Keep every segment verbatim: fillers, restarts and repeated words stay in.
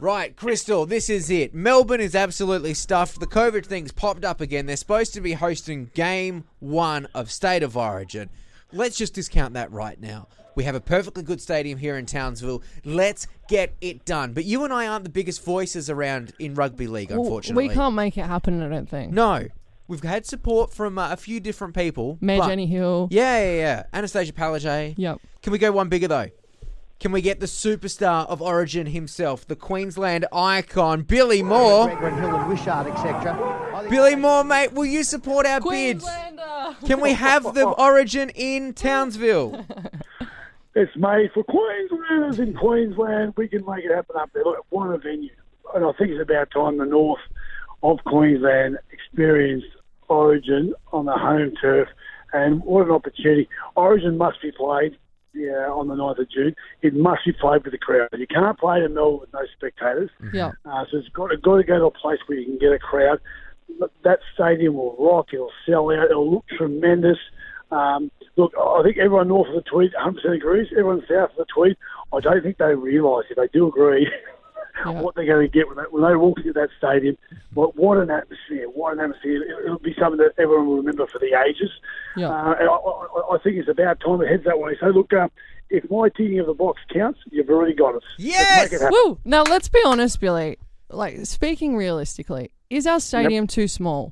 Right, Crystal, this is it. Melbourne is absolutely stuffed. The COVID thing's popped up again. They're supposed to be hosting game one of State of Origin. Let's just discount that right now. We have a perfectly good stadium here in Townsville. Let's get it done. But you and I aren't the biggest voices around in rugby league, unfortunately. We can't make it happen, I don't think. No. We've had support from uh, a few different people. Mayor but- Jenny Hill. Yeah, yeah, yeah. Anastasia Palaszczuk. Yep. Can we go one bigger, though? Can we get the superstar of Origin himself, the Queensland icon, Billy Moore? Hill and Wishart, et cetera. Billy Moore, mate, will you support our bid? Queenslander! Can we have the Origin in Townsville? It's made for Queenslanders in Queensland. We can make it happen up there. Look, what a venue. And I think it's about time the north of Queensland experienced Origin on the home turf. And what an opportunity. Origin must be played. Yeah, on the ninth of June. It must be played with a crowd. You can't play in Melbourne with no spectators. Yeah. Uh, so it's got to, got to go to a place where you can get a crowd. That stadium will rock. It'll sell out. It'll look tremendous. Um, look, I think everyone north of the Tweed one hundred percent agrees. Everyone south of the Tweed, I don't think they realise it. They do agree Yeah. what they're going to get when they, when they walk into that stadium. What, what an atmosphere. What an atmosphere. It, it'll be something that everyone will remember for the ages. Yeah. Uh, and I, I, I think it's about time it heads that way. So, look, uh, if my ticking of the box counts, you've already got us. Yes! Let's make it happen. Woo! Now, let's be honest, Billy. Like, speaking realistically, is our stadium yep. too small?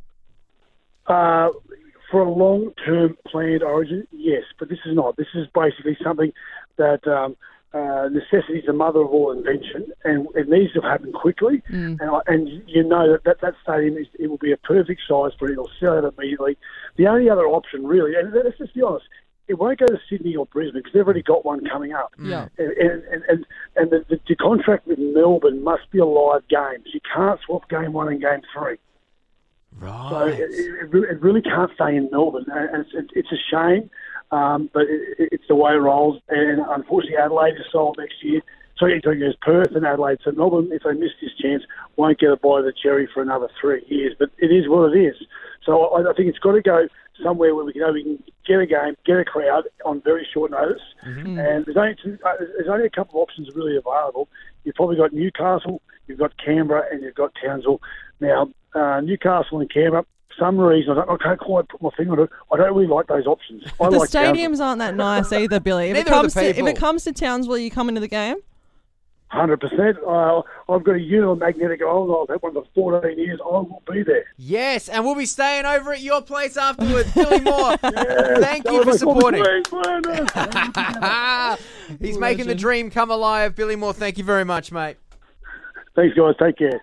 Uh, for a long-term planned Origin, yes, but this is not. This is basically something that um, uh, necessity is the mother of all invention, and it needs to happen quickly. Mm. And, I, and you know that, that that stadium is, it will be a perfect size for it. It'll sell out immediately. The only other option, really, and let's just be honest, it won't go to Sydney or Brisbane because they've already got one coming up. Yeah. And and and, and the, the, the contract with Melbourne must be a live game. You can't swap game one and game three. Right. So it, it, really, it really can't stay in Melbourne, and it's, it's a shame, um, but it, it's the way it rolls. And unfortunately, Adelaide is sold next year. So it's Perth and Adelaide. So Melbourne, if they miss this chance, won't get a bite of the cherry for another three years. But it is what it is. So I, I think it's got to go somewhere where we can, we can get a game, get a crowd on very short notice. Mm-hmm. And there's only two, uh, there's only a couple of options really available. You've probably got Newcastle, you've got Canberra, and you've got Townsville. Now, uh, Newcastle and Canberra, for some reason, I, don't, I can't quite put my finger on it, I don't really like those options. I The like stadiums aren't that nice either, Billy. If it, Neither are the comes to, if people. it comes to Townsville, you come into the game? one hundred percent. Uh, I've got a unit of magnetic island. I've had one for fourteen years. I will be there. Yes, and we'll be staying over at your place afterwards. Billy Moore, thank you for That was supporting. Queenslanders. He's making the dream come alive. Billy Moore, thank you very much, mate. Thanks, guys. Take care.